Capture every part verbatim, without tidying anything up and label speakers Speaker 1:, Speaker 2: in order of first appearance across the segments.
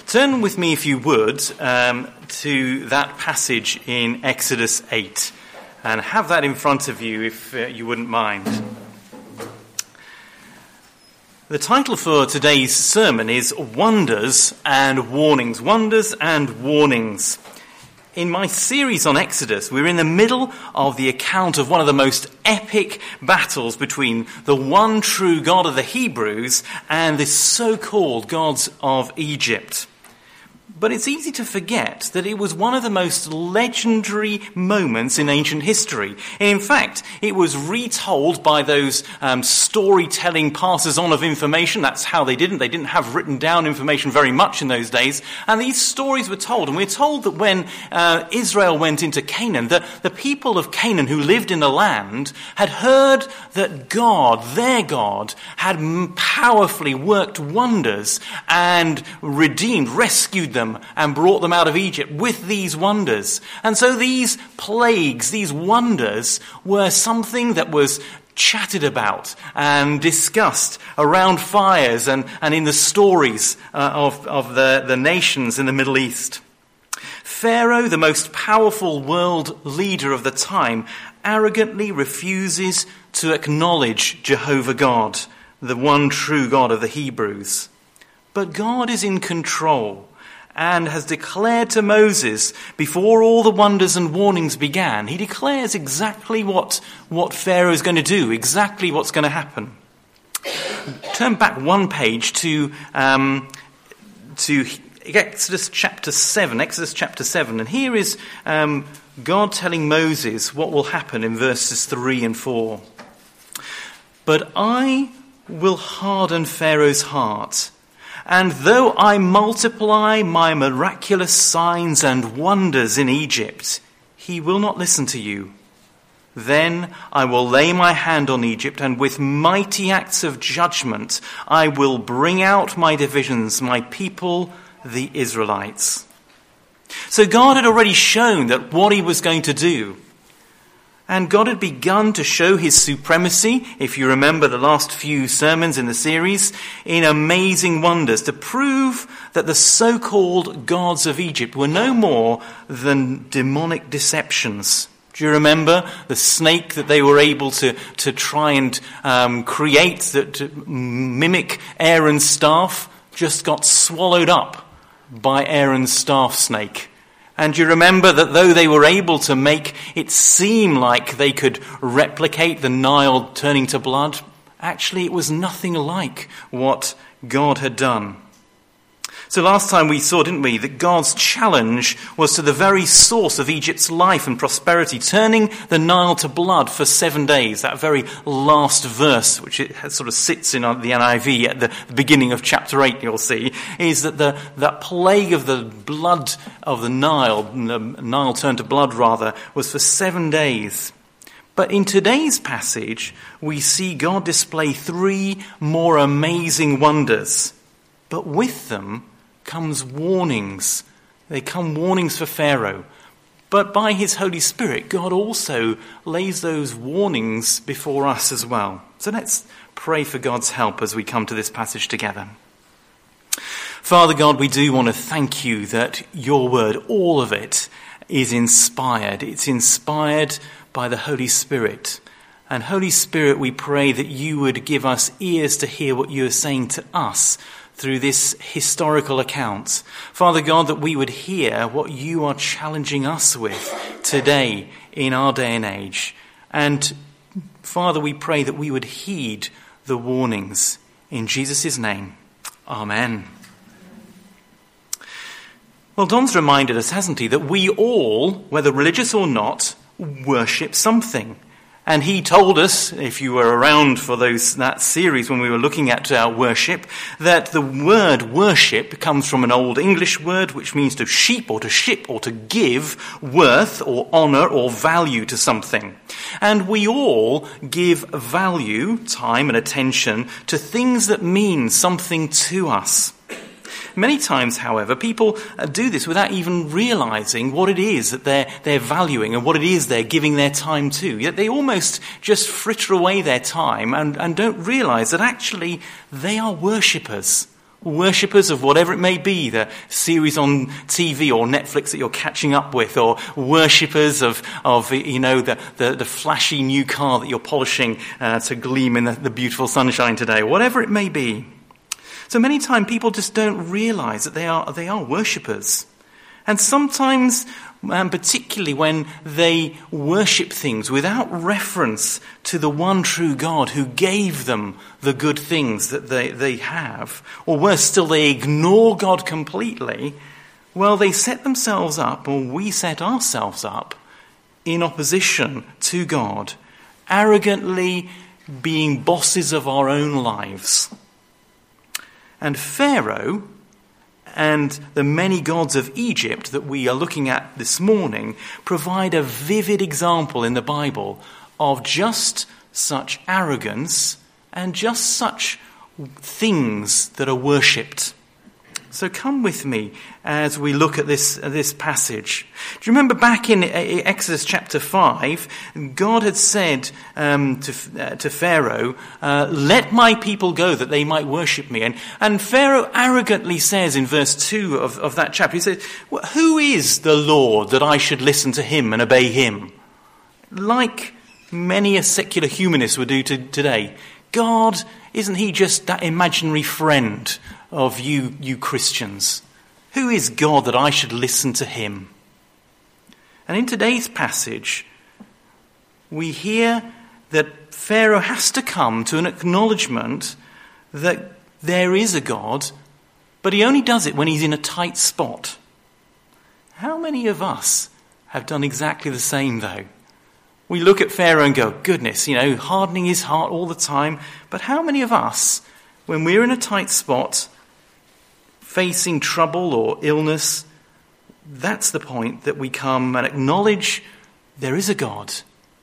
Speaker 1: Turn with me, if you would, um, to that passage in Exodus eight, and have that in front of you, if uh, you wouldn't mind. The title for today's sermon is Wonders and Warnings. Wonders and Warnings. In my series on Exodus, we're in the middle of the account of one of the most epic battles between the one true God of the Hebrews and the so-called gods of Egypt. But it's easy to forget that it was one of the most legendary moments in ancient history. In fact, it was retold by those um, storytelling passers-on of information. That's how they did it. They didn't have written down information very much in those days. And these stories were told. And we're told that when uh, Israel went into Canaan, that the people of Canaan who lived in the land had heard that God, their God, had powerfully worked wonders and redeemed, rescued them, and brought them out of Egypt with these wonders. And so these plagues, these wonders, were something that was chatted about and discussed around fires and, and in the stories uh, of, of the, the nations in the Middle East. Pharaoh, the most powerful world leader of the time, arrogantly refuses to acknowledge Jehovah God, the one true God of the Hebrews. But God is in control and has declared to Moses, before all the wonders and warnings began, he declares exactly what, what Pharaoh is going to do, exactly what's going to happen. Turn back one page to, um, to Exodus chapter seven, Exodus chapter seven, and here is um, God telling Moses what will happen in verses three and four. But I will harden Pharaoh's heart, and though I multiply my miraculous signs and wonders in Egypt, he will not listen to you. Then I will lay my hand on Egypt, and with mighty acts of judgment I will bring out my divisions, my people, the Israelites. So God had already shown that what he was going to do. And God had begun to show his supremacy, if you remember the last few sermons in the series, in amazing wonders to prove that the so-called gods of Egypt were no more than demonic deceptions. Do you remember the snake that they were able to, to try and um, create, that to mimic Aaron's staff, just got swallowed up by Aaron's staff snake? And you remember that though they were able to make it seem like they could replicate the Nile turning to blood, actually it was nothing like what God had done. So last time we saw, didn't we, that God's challenge was to the very source of Egypt's life and prosperity, turning the Nile to blood for seven days. That very last verse, which it sort of sits in the N I V at the beginning of chapter eight, you'll see, is that the that plague of the blood of the Nile, the Nile turned to blood rather, was for seven days. But in today's passage, we see God display three more amazing wonders. But with them comes warnings. They come warnings for Pharaoh. But by his Holy Spirit, God also lays those warnings before us as well. So let's pray for God's help as we come to this passage together. Father God, we do want to thank you that your word, all of it, is inspired. It's inspired by the Holy Spirit. And Holy Spirit, we pray that you would give us ears to hear what you are saying to us through this historical account. Father God, that we would hear what you are challenging us with today in our day and age. And Father, we pray that we would heed the warnings. In Jesus' name, amen. Well, Don's reminded us, hasn't he, that we all, whether religious or not, worship something. And he told us, if you were around for those that series when we were looking at uh, worship, that the word worship comes from an old English word which means to sheep or to ship or to give worth or honour or value to something. And we all give value, time and attention to things that mean something to us. Many times, however, people do this without even realizing what it is that they're, they're valuing and what it is they're giving their time to. Yet they almost just fritter away their time and, and don't realize that actually they are worshippers. Worshippers of whatever it may be, the series on T V or Netflix that you're catching up with, or worshippers of, of you know, the, the, the flashy new car that you're polishing uh, to gleam in the, the beautiful sunshine today, whatever it may be. So many times people just don't realize that they are, they are worshippers. And sometimes, um, particularly when they worship things without reference to the one true God who gave them the good things that they, they have, or worse still, they ignore God completely, well, they set themselves up, or we set ourselves up, in opposition to God, arrogantly being bosses of our own lives. And Pharaoh and the many gods of Egypt that we are looking at this morning provide a vivid example in the Bible of just such arrogance and just such things that are worshipped. So come with me as we look at this, uh, this passage. Do you remember back in Exodus chapter five, God had said um, to, uh, to Pharaoh, uh, let my people go that they might worship me. And, and Pharaoh arrogantly says in verse two of, of that chapter, he says, well, who is the Lord that I should listen to him and obey him? Like many a secular humanist would do to, today. God, isn't he just that imaginary friend of you, you Christians? Who is God that I should listen to him? And in today's passage, we hear that Pharaoh has to come to an acknowledgement that there is a God, but he only does it when he's in a tight spot. How many of us have done exactly the same, though? We look at Pharaoh and go, goodness, you know, hardening his heart all the time. But how many of us, when we're in a tight spot, facing trouble or illness, that's the point that we come and acknowledge there is a God.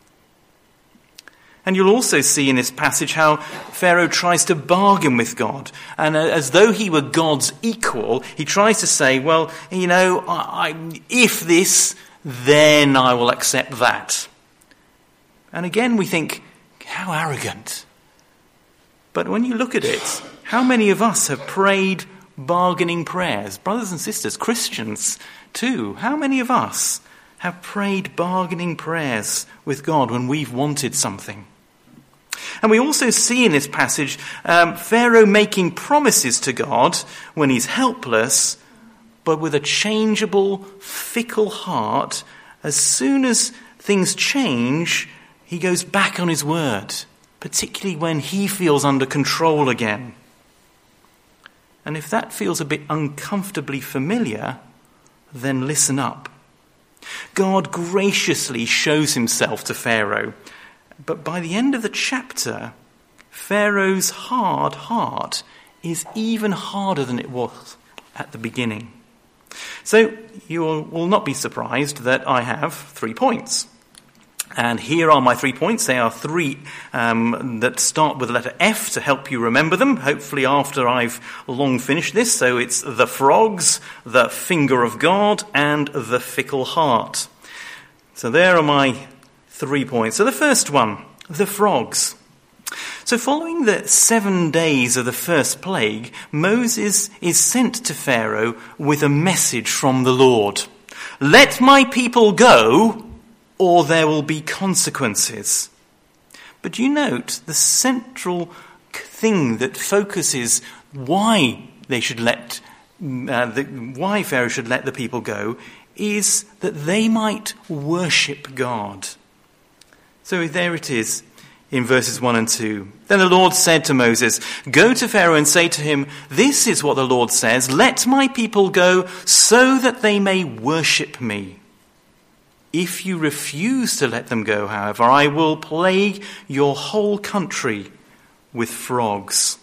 Speaker 1: And you'll also see in this passage how Pharaoh tries to bargain with God. And as though he were God's equal, he tries to say, well, you know, I, I, if this, then I will accept that. And again we think, how arrogant. But when you look at it, how many of us have prayed bargaining prayers? Brothers and sisters, Christians too. How many of us have prayed bargaining prayers with God when we've wanted something? And we also see in this passage um, Pharaoh making promises to God when he's helpless, but with a changeable, fickle heart. As soon as things change, he goes back on his word, particularly when he feels under control again. And if that feels a bit uncomfortably familiar, then listen up. God graciously shows himself to Pharaoh, but by the end of the chapter, Pharaoh's hard heart is even harder than it was at the beginning. So you will not be surprised that I have three points. And here are my three points. They are three um, that start with the letter F to help you remember them, hopefully after I've long finished this. So it's the frogs, the finger of God, and the fickle heart. So there are my three points. So the first one, the frogs. So following the seven days of the first plague, Moses is sent to Pharaoh with a message from the Lord. Let my people go, or there will be consequences. But you note the central thing that focuses why they should let, uh, the, why Pharaoh should let the people go, is that they might worship God. So there it is in verses one and two. Then the Lord said to Moses, go to Pharaoh and say to him, this is what the Lord says, let my people go so that they may worship me. If you refuse to let them go, however, I will plague your whole country with frogs.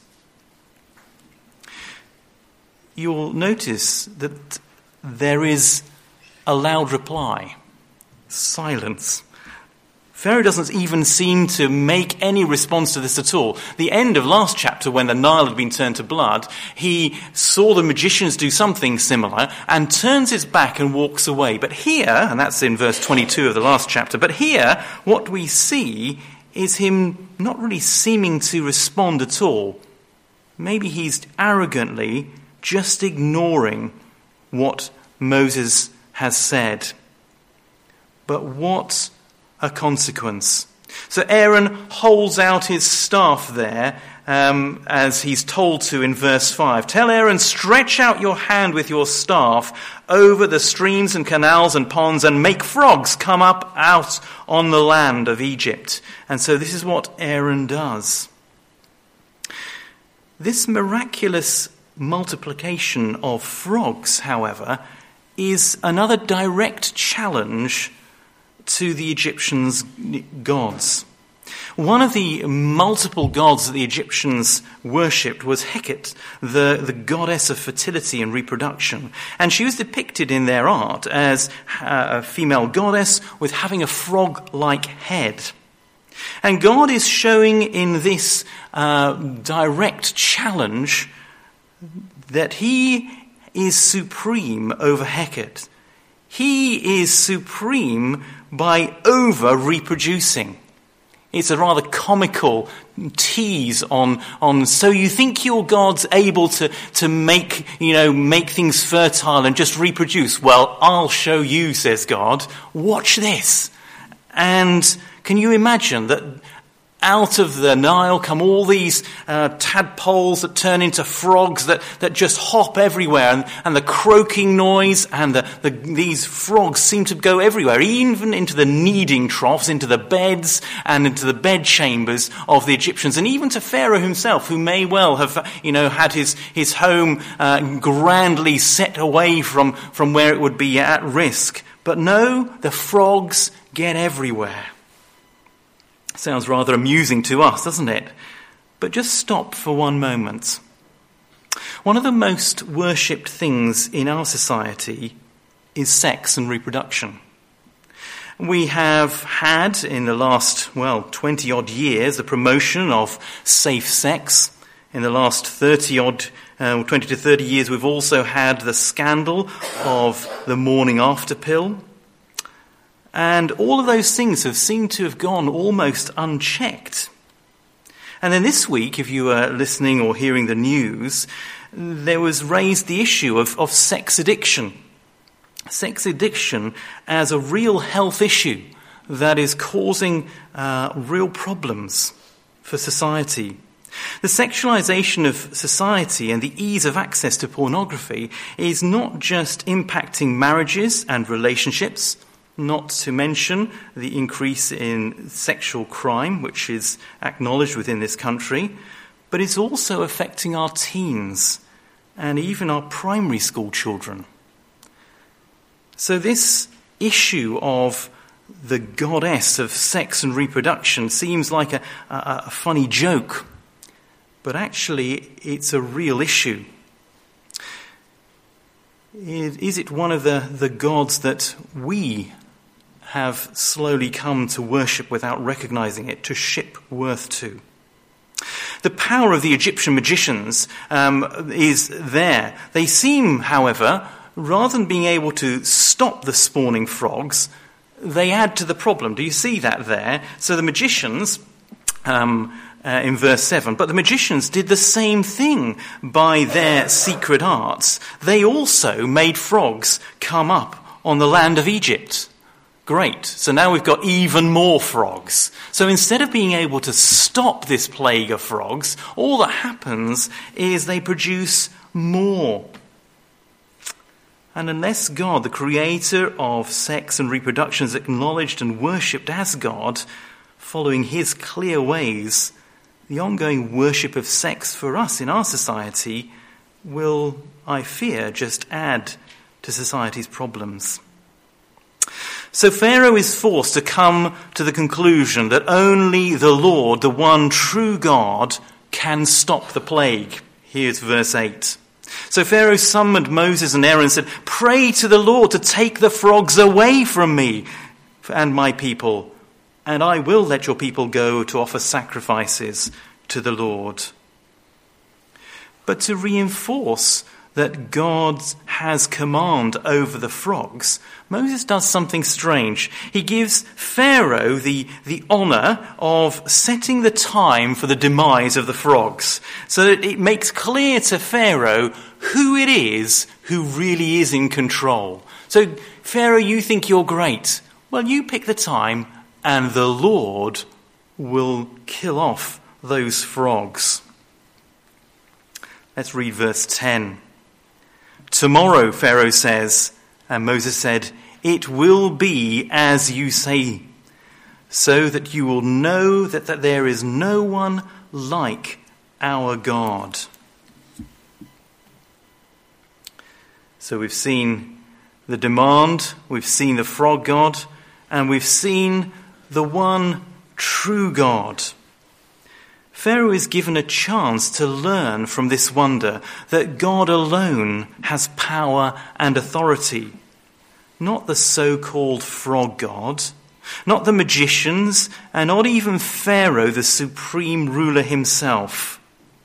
Speaker 1: You'll notice that there is a loud reply. Silence. Pharaoh doesn't even seem to make any response to this at all. The end of last chapter, when the Nile had been turned to blood, he saw the magicians do something similar and turns his back and walks away. But here, and that's in verse twenty-two of the last chapter, but here what we see is him not really seeming to respond at all. Maybe he's arrogantly just ignoring what Moses has said. But what a consequence. So Aaron holds out his staff there, um, as he's told to in verse five. Tell Aaron, stretch out your hand with your staff over the streams and canals and ponds and make frogs come up out on the land of Egypt. And so this is what Aaron does. This miraculous multiplication of frogs, however, is another direct challenge to the Egyptians' gods. One of the multiple gods that the Egyptians worshipped was Heket, the, the goddess of fertility and reproduction. And she was depicted in their art as a female goddess with having a frog-like head. And God is showing in this uh, direct challenge that he is supreme over Heket. He is supreme by over-reproducing. It's a rather comical tease on, on so you think your God's able to, to make, you know, make things fertile and just reproduce. Well, I'll show you, says God. Watch this. And can you imagine that out of the Nile come all these uh, tadpoles that turn into frogs that, that just hop everywhere, and, and the croaking noise, and the, the, these frogs seem to go everywhere, even into the kneading troughs, into the beds and into the bed chambers of the Egyptians, and even to Pharaoh himself, who may well have, you know, had his, his home uh, grandly set away from, from where it would be at risk. But no, the frogs get everywhere. Sounds rather amusing to us, doesn't it? But just stop for one moment. One of the most worshipped things in our society is sex and reproduction. We have had, in the last, well, twenty-odd years, the promotion of safe sex. In the last thirty-odd, uh, twenty to thirty years, we've also had the scandal of the morning after pill. And all of those things have seemed to have gone almost unchecked. And then this week, if you were listening or hearing the news, there was raised the issue of, of sex addiction. Sex addiction as a real health issue that is causing uh, real problems for society. The sexualization of society and the ease of access to pornography is not just impacting marriages and relationships, not to mention the increase in sexual crime, which is acknowledged within this country, but it's also affecting our teens and even our primary school children. So this issue of the goddess of sex and reproduction seems like a, a, a funny joke, but actually it's a real issue. Is it one of the, the gods that we have slowly come to worship without recognizing it, to ship worth to? The power of the Egyptian magicians um, is there. They seem, however, rather than being able to stop the spawning frogs, they add to the problem. Do you see that there? So the magicians, um, uh, in verse seven, but the magicians did the same thing by their secret arts. They also made frogs come up on the land of Egypt. Great. So now we've got even more frogs. So instead of being able to stop this plague of frogs, all that happens is they produce more. And unless God, the creator of sex and reproduction, is acknowledged and worshipped as God, following his clear ways, the ongoing worship of sex for us in our society will, I fear, just add to society's problems. So Pharaoh is forced to come to the conclusion that only the Lord, the one true God, can stop the plague. Here's verse eight. So Pharaoh summoned Moses and Aaron and said, "Pray to the Lord to take the frogs away from me and my people, and I will let your people go to offer sacrifices to the Lord." But to reinforce that God has command over the frogs, Moses does something strange. He gives Pharaoh the, the honour of setting the time for the demise of the frogs, so that it makes clear to Pharaoh who it is who really is in control. So, Pharaoh, you think you're great. Well, you pick the time and the Lord will kill off those frogs. Let's read verse ten. Tomorrow, Pharaoh says, and Moses said, it will be as you say, so that you will know that, that there is no one like our God. So we've seen the demand, we've seen the frog god, and we've seen the one true God. Pharaoh is given a chance to learn from this wonder that God alone has power and authority. Not the so-called frog god, not the magicians, and not even Pharaoh, the supreme ruler himself.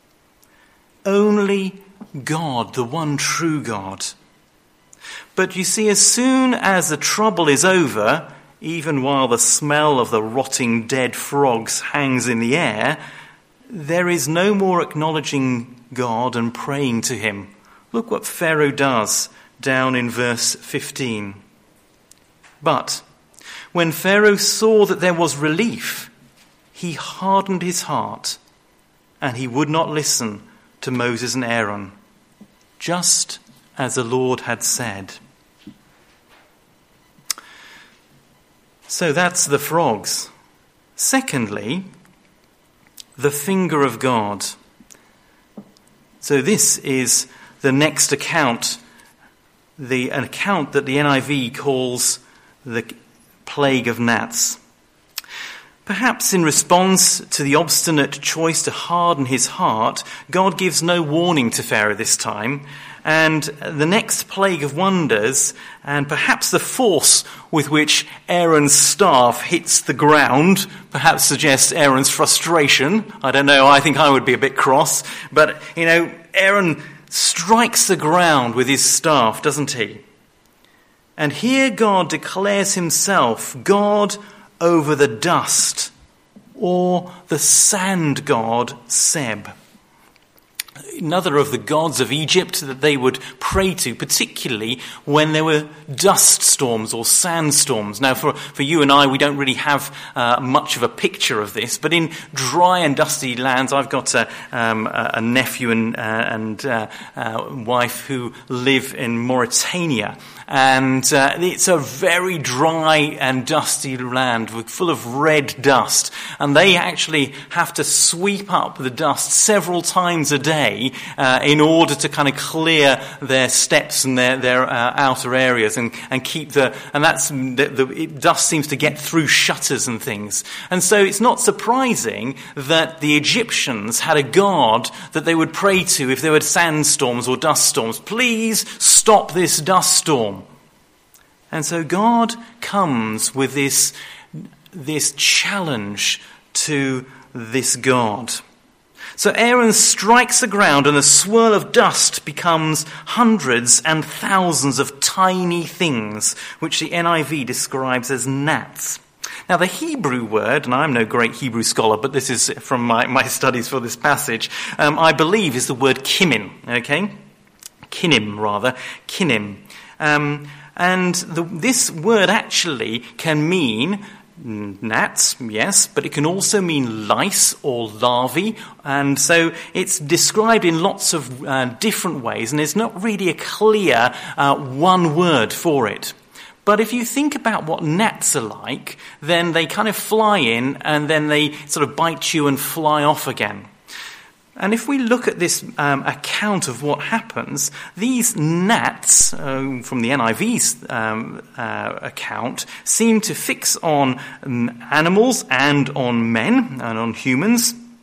Speaker 1: Only God, the one true God. But you see, as soon as the trouble is over, even while the smell of the rotting dead frogs hangs in the air, there is no more acknowledging God and praying to him. Look what Pharaoh does down in verse fifteen. But when Pharaoh saw that there was relief, he hardened his heart, and he would not listen to Moses and Aaron, just as the Lord had said. So that's the frogs. Secondly, the finger of God. So this is the next account, the an account that the N I V calls the plague of gnats. Perhaps in response to the obstinate choice to harden his heart, God gives no warning to Pharaoh this time, and the next plague of wonders, and perhaps the force with which Aaron's staff hits the ground, perhaps suggests Aaron's frustration. I don't know, I think I would be a bit cross, but, you know, Aaron strikes the ground with his staff, doesn't he? And here God declares himself God over the dust, or the sand god Seb. Another of the gods of Egypt that they would pray to, particularly when there were dust storms or sandstorms. Now, for, for you and I, we don't really have uh, much of a picture of this, but in dry and dusty lands, I've got a, um, a nephew and, uh, and uh, uh, wife who live in Mauritania. And uh, it's a very dry and dusty land with, full of red dust. And they actually have to sweep up the dust several times a day uh, in order to kind of clear their steps and their, their uh, outer areas and, and keep the... And that's the, the it, dust seems to get through shutters and things. And so it's not surprising that the Egyptians had a god that they would pray to if there were sandstorms or dust storms. Please stop this dust storm. And so God comes with this, this challenge to this God. So Aaron strikes the ground and a swirl of dust becomes hundreds and thousands of tiny things, which the N I V describes as gnats. Now the Hebrew word, and I'm no great Hebrew scholar, but this is from my, my studies for this passage, um, I believe is the word kinim, okay? Kinim, rather. Kinim. Um, And the, this word actually can mean gnats, yes, but it can also mean lice or larvae. And so it's described in lots of uh, different ways, and there's not really a clear uh, one word for it. But if you think about what gnats are like, then they kind of fly in and then they sort of bite you and fly off again. And if we look at this um, account of what happens, these gnats, uh, from the N I V's um, uh, account, seem to fix on um, animals and on men and on humans.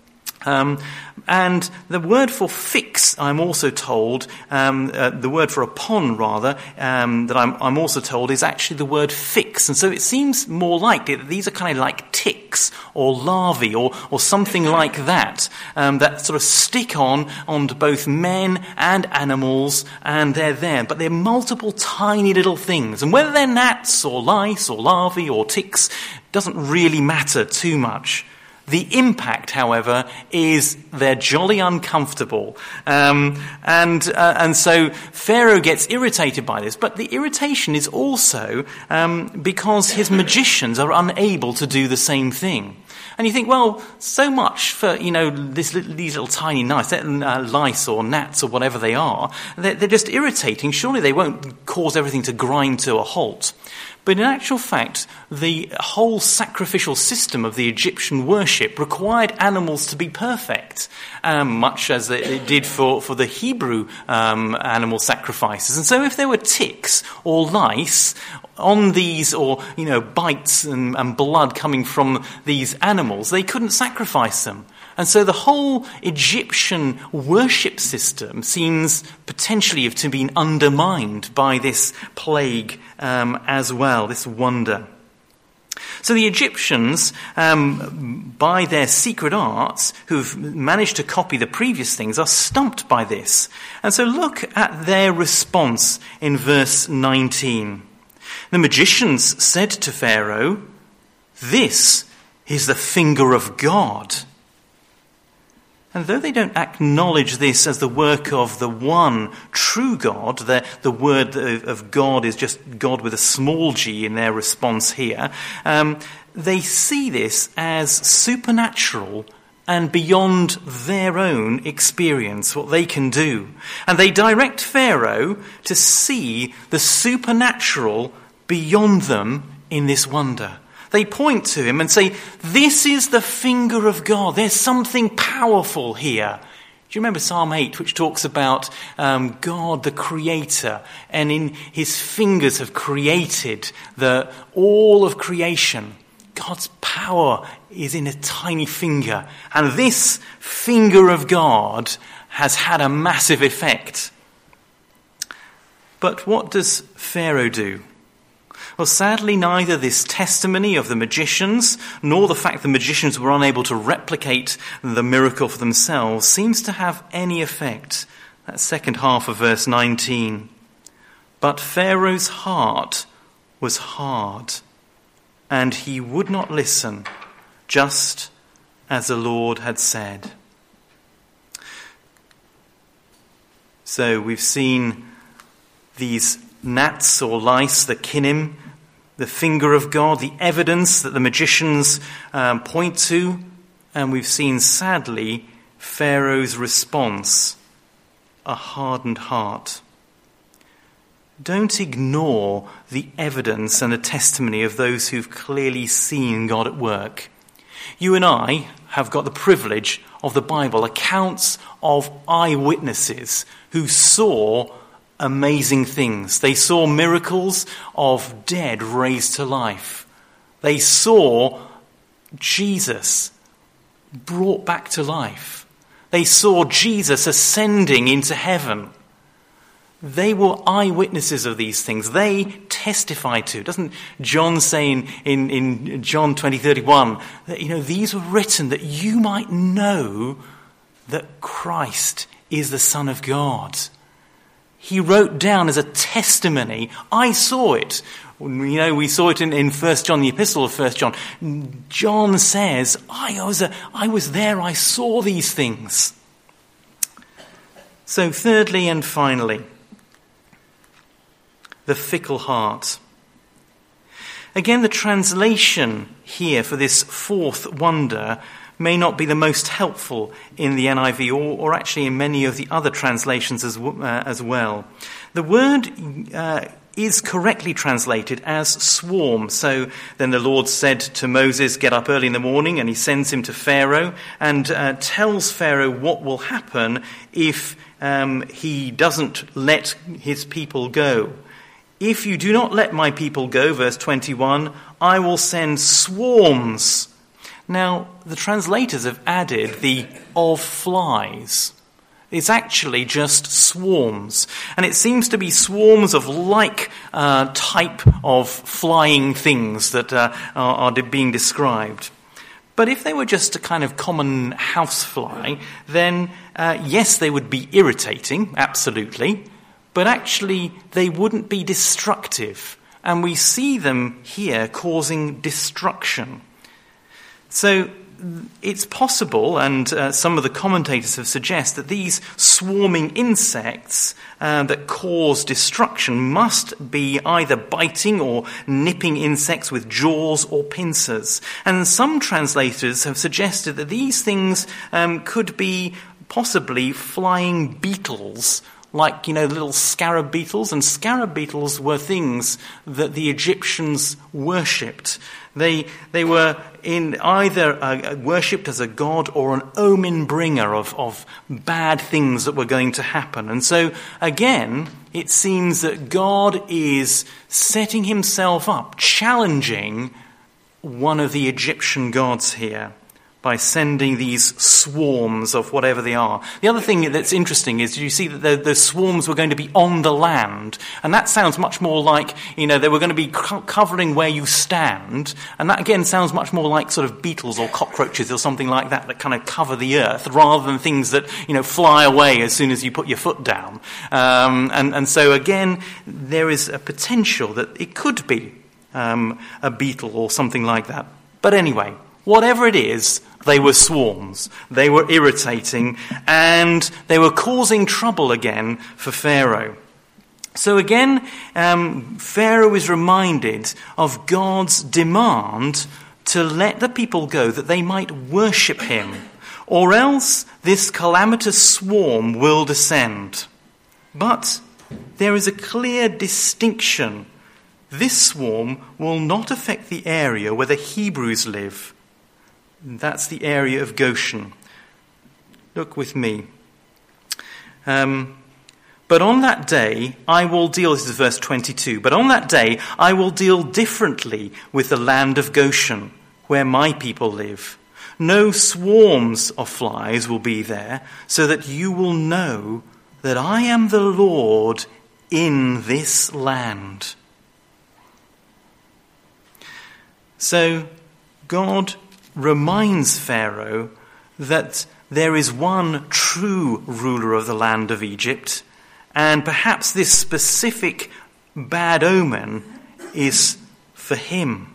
Speaker 1: Um, and the word for fix, I'm also told, um, uh, the word for upon, rather, um, that I'm, I'm also told is actually the word fix. And so it seems more likely that these are kind of like ticks or larvae or, or something like that, um, that sort of stick on onto both men and animals, and they're there. But they're multiple tiny little things. And whether they're gnats or lice or larvae or ticks doesn't really matter too much. The impact, however, is they're jolly uncomfortable. Um, and uh, and so Pharaoh gets irritated by this. But the irritation is also um, because his magicians are unable to do the same thing. And you think, well, so much for, you know, this, these little tiny mice, uh, lice or gnats or whatever they are. They're, they're just irritating. Surely they won't cause everything to grind to a halt. But in actual fact, the whole sacrificial system of the Egyptian worship required animals to be perfect, um, much as it did for, for the Hebrew um, animal sacrifices. And so if there were ticks or lice on these, or, you know, bites and, and blood coming from these animals, they couldn't sacrifice them. And so the whole Egyptian worship system seems potentially to have been undermined by this plague um, as well, this wonder. So the Egyptians, um, by their secret arts, who've managed to copy the previous things, are stumped by this. And so look at their response in verse nineteen. The magicians said to Pharaoh, "This is the finger of God." And though they don't acknowledge this as the work of the one true God, the, the word of God is just God with a small g in their response here, um, they see this as supernatural and beyond their own experience, what they can do. And they direct Pharaoh to see the supernatural beyond them in this wonder. They point to him and say, this is the finger of God. There's something powerful here. Do you remember Psalm eight, which talks about um, God, the creator, and in his fingers have created the all of creation. God's power is in a tiny finger. And this finger of God has had a massive effect. But what does Pharaoh do? Well, sadly, neither this testimony of the magicians nor the fact the magicians were unable to replicate the miracle for themselves seems to have any effect. That second half of verse nineteen. But Pharaoh's heart was hard, and he would not listen, just as the Lord had said. So we've seen these gnats or lice, the kinim, the finger of God, the evidence that the magicians um, point to, and we've seen, sadly, Pharaoh's response, a hardened heart. Don't ignore the evidence and the testimony of those who've clearly seen God at work. You and I have got the privilege of the Bible, accounts of eyewitnesses who saw amazing things. They saw miracles of dead raised to life. They saw Jesus brought back to life. They saw Jesus ascending into heaven. They were eyewitnesses of these things. They testified to. Doesn't John say in, in, in John twenty thirty-one that, you know, these were written that you might know that Christ is the Son of God. He wrote down as a testimony, I saw it. You know, we saw it in, in First John, the epistle of First John. John says, I was, a, I was there, I saw these things. So thirdly and finally, the fickle heart. Again, the translation here for this fourth wonder may not be the most helpful in the N I V or, or actually in many of the other translations as, uh, as well. The word uh, is correctly translated as swarm. So then the Lord said to Moses, get up early in the morning, and he sends him to Pharaoh and uh, tells Pharaoh what will happen if um, he doesn't let his people go. If you do not let my people go, verse twenty-one, I will send swarms. Now, the translators have added the of flies. It's actually just swarms. And it seems to be swarms of like uh, type of flying things that uh, are, are being described. But if they were just a kind of common housefly, then uh, yes, they would be irritating, absolutely. But actually, they wouldn't be destructive. And we see them here causing destruction. So it's possible, and uh, some of the commentators have suggested, that these swarming insects uh, that cause destruction must be either biting or nipping insects with jaws or pincers. And some translators have suggested that these things um, could be possibly flying beetles, like, you know, little scarab beetles. And scarab beetles were things that the Egyptians worshipped. They they were in either uh, worshipped as a god or an omen bringer of, of bad things that were going to happen. And so, again, it seems that God is setting himself up, challenging one of the Egyptian gods here by sending these swarms of whatever they are. The other thing that's interesting is you see that the, the swarms were going to be on the land, and that sounds much more like, you know, they were going to be co- covering where you stand, and that again sounds much more like sort of beetles or cockroaches or something like that that kind of cover the earth, rather than things that, you know, fly away as soon as you put your foot down. Um, and, and so again, there is a potential that it could be um, a beetle or something like that. But anyway, whatever it is, they were swarms, they were irritating, and they were causing trouble again for Pharaoh. So again, um, Pharaoh is reminded of God's demand to let the people go that they might worship him, or else this calamitous swarm will descend. But there is a clear distinction. This swarm will not affect the area where the Hebrews live. That's the area of Goshen. Look with me. Um, but on that day, I will deal, this is verse twenty-two, but on that day, I will deal differently with the land of Goshen, where my people live. No swarms of flies will be there, so that you will know that I am the Lord in this land. So, God reminds Pharaoh that there is one true ruler of the land of Egypt, and perhaps this specific bad omen is for him.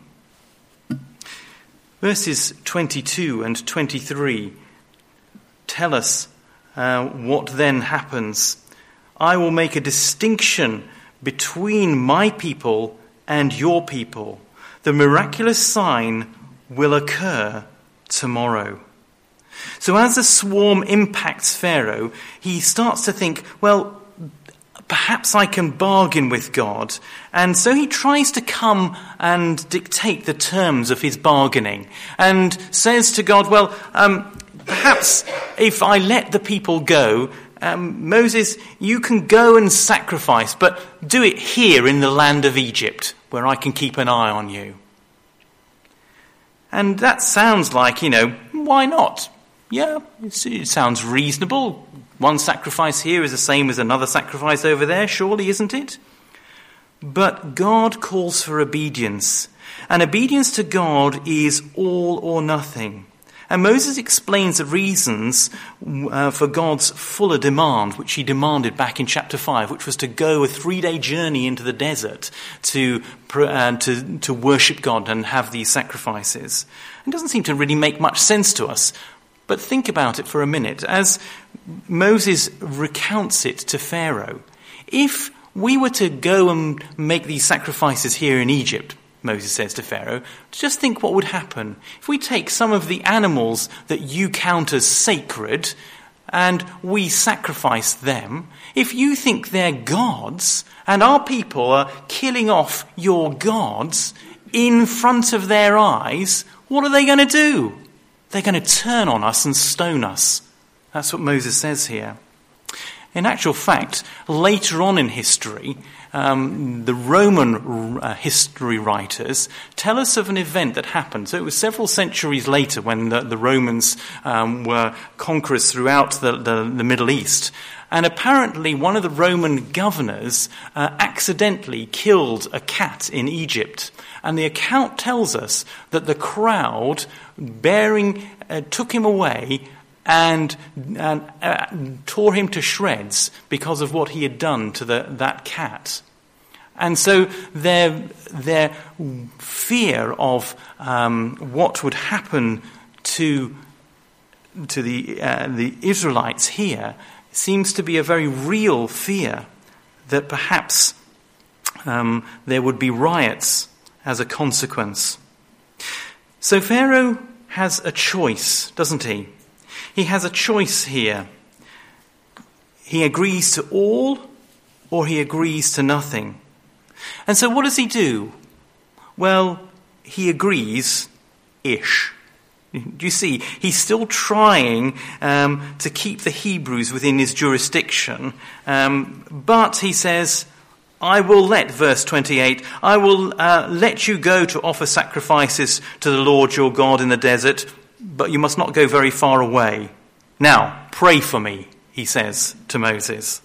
Speaker 1: Verses twenty-two and twenty-three tell us uh, what then happens. I will make a distinction between my people and your people. The miraculous sign will occur tomorrow. So as the swarm impacts Pharaoh, he starts to think, well, perhaps I can bargain with God. And so he tries to come and dictate the terms of his bargaining and says to God, well, um, perhaps if I let the people go, um, Moses, you can go and sacrifice, but do it here in the land of Egypt, where I can keep an eye on you. And that sounds like, you know, why not? Yeah, it sounds reasonable. One sacrifice here is the same as another sacrifice over there, surely, isn't it? But God calls for obedience. And obedience to God is all or nothing. And Moses explains the reasons uh, for God's fuller demand, which he demanded back in chapter five, which was to go a three-day journey into the desert to, uh, to, to worship God and have these sacrifices. It doesn't seem to really make much sense to us. But think about it for a minute. As Moses recounts it to Pharaoh, if we were to go and make these sacrifices here in Egypt, Moses says to Pharaoh, just think what would happen if we take some of the animals that you count as sacred and we sacrifice them. If you think they're gods and our people are killing off your gods in front of their eyes, what are they going to do? They're going to turn on us and stone us. That's what Moses says here. In actual fact, later on in history, um, the Roman uh, history writers tell us of an event that happened. So it was several centuries later when the, the Romans um, were conquerors throughout the, the, the Middle East. And apparently one of the Roman governors uh, accidentally killed a cat in Egypt. And the account tells us that the crowd bearing uh, took him away and, and uh, tore him to shreds because of what he had done to the, that cat. And so their, their fear of um, what would happen to, to the, uh, the Israelites here seems to be a very real fear that perhaps um, there would be riots as a consequence. So Pharaoh has a choice, doesn't he? He has a choice here. He agrees to all or he agrees to nothing. And so what does he do? Well, he agrees-ish. Do you see? He's still trying um, to keep the Hebrews within his jurisdiction, um, but he says, I will let, verse twenty-eight, I will uh, let you go to offer sacrifices to the Lord your God in the desert, but you must not go very far away. Now, pray for me, he says to Moses.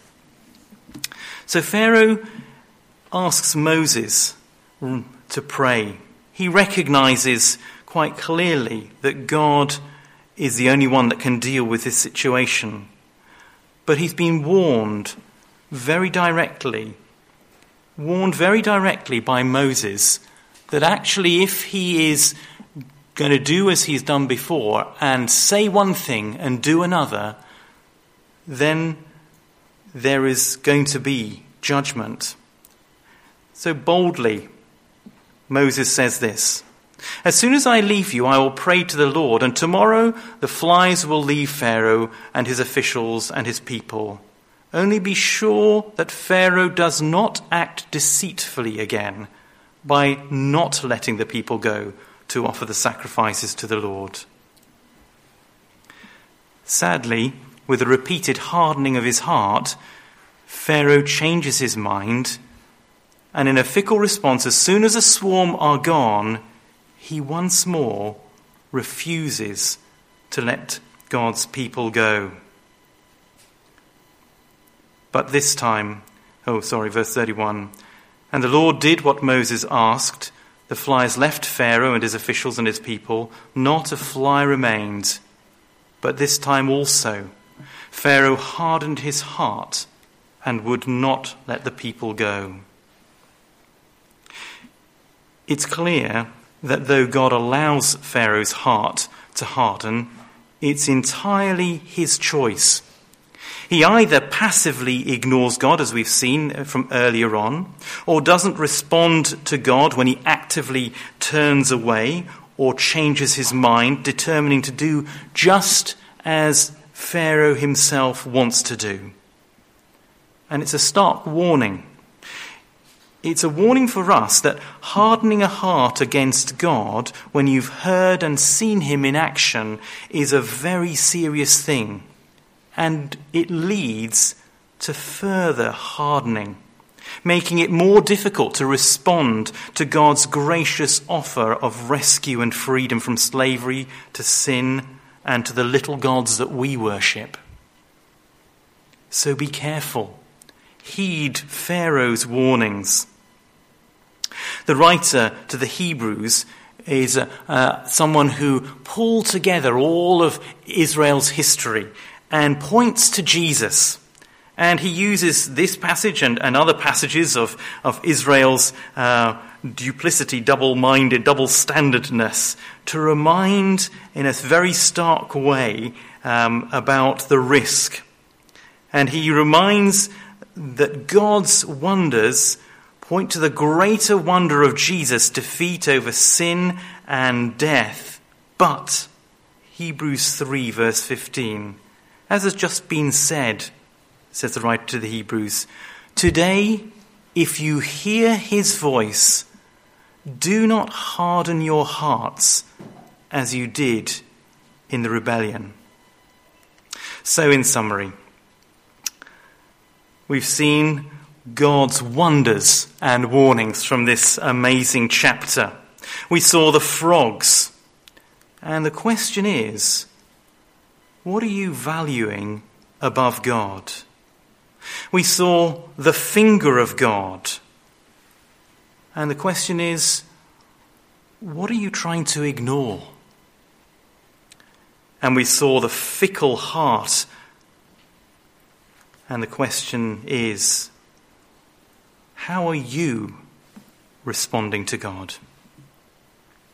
Speaker 1: So Pharaoh asks Moses to pray. He recognizes quite clearly that God is the only one that can deal with this situation. But he's been warned very directly, warned very directly by Moses that actually if he is going to do as he's done before and say one thing and do another, then there is going to be judgment. So boldly, Moses says this, as soon as I leave you, I will pray to the Lord, and tomorrow the flies will leave Pharaoh and his officials and his people. Only be sure that Pharaoh does not act deceitfully again by not letting the people go to offer the sacrifices to the Lord. Sadly, with a repeated hardening of his heart, Pharaoh changes his mind, and in a fickle response, as soon as a swarm are gone, he once more refuses to let God's people go. But this time, oh sorry, verse thirty-one, and the Lord did what Moses asked. The flies left Pharaoh and his officials and his people. Not a fly remained. But this time also, Pharaoh hardened his heart and would not let the people go. It's clear that though God allows Pharaoh's heart to harden, it's entirely his choice. He either passively ignores God, as we've seen from earlier on, or doesn't respond to God when he actively turns away or changes his mind, determining to do just as Pharaoh himself wants to do. And it's a stark warning. It's a warning for us that hardening a heart against God when you've heard and seen him in action is a very serious thing. And it leads to further hardening, making it more difficult to respond to God's gracious offer of rescue and freedom from slavery to sin and to the little gods that we worship. So be careful. Heed Pharaoh's warnings. The writer to the Hebrews is uh, uh, someone who pulled together all of Israel's history and points to Jesus. And he uses this passage and, and other passages of, of Israel's uh, duplicity, double-minded, double-standardness to remind in a very stark way um, about the risk. And he reminds that God's wonders point to the greater wonder of Jesus' defeat over sin and death. But, Hebrews three, verse fifteen, as has just been said, says the writer to the Hebrews, today, if you hear his voice, do not harden your hearts as you did in the rebellion. So in summary, We've seen God's wonders and warnings from this amazing chapter. We saw the frogs. And the question is, what are you valuing above God? We saw the finger of God. And the question is, what are you trying to ignore? And we saw the fickle heart. And the question is, how are you responding to God?